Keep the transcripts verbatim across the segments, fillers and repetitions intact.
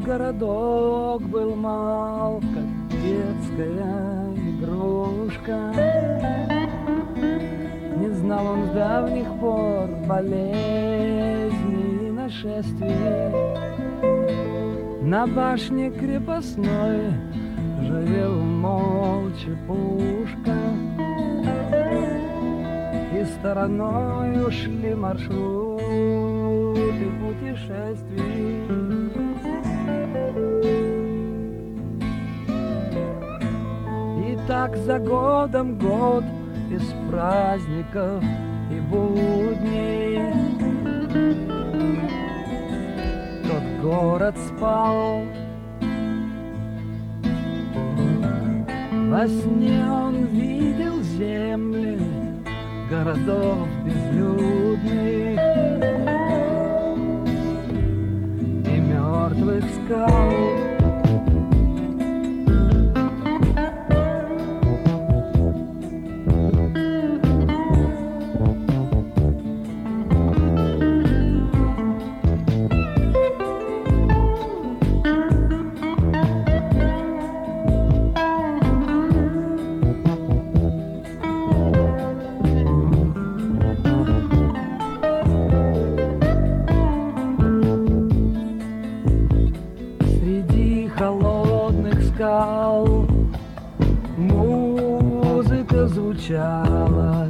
городок был мал, как детская игрушка. Не знал он с давних пор болезней и нашествий. На башне крепостной живел молча пушка, и стороной ушли маршруты путешествий. И так за годом год без праздников и будней тот город спал. Во сне он видел земли городов безлюдных и мертвых скал. Музыка звучала,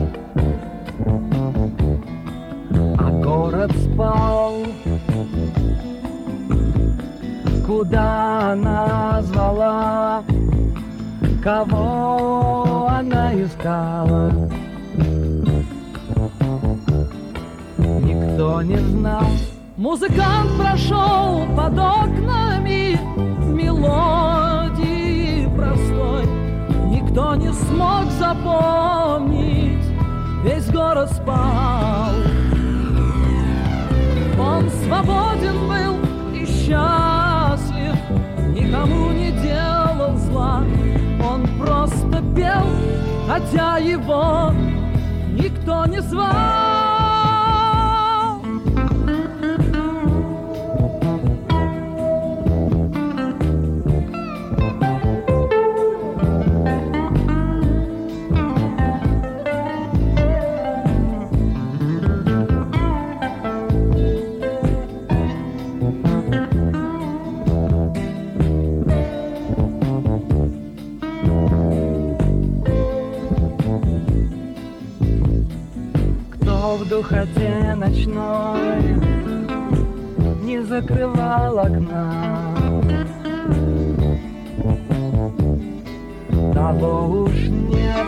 а город спал. Куда она звала, кого она искала, никто не знал. Музыкант прошел под окнами мелодии простой. Никто не смог запомнить, весь город спал. Он свободен был и счастлив, никому не делал зла. Он просто пел, хотя его никто не звал. В духоте ночной не закрывал окна, того уж нет.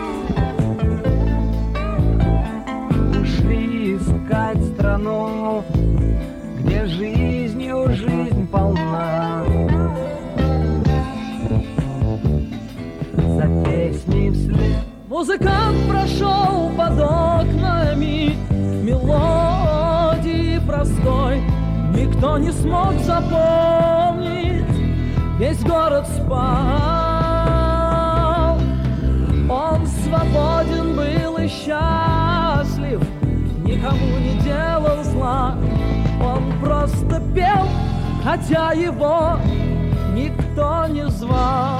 Ушли искать страну, где жизнью жизнь полна. За песней вслед музыкант прошел под окнами мелодии простой. Никто не смог запомнить, весь город спал. Он свободен был и счастлив, никому не делал зла. Он просто пел, хотя его никто не звал.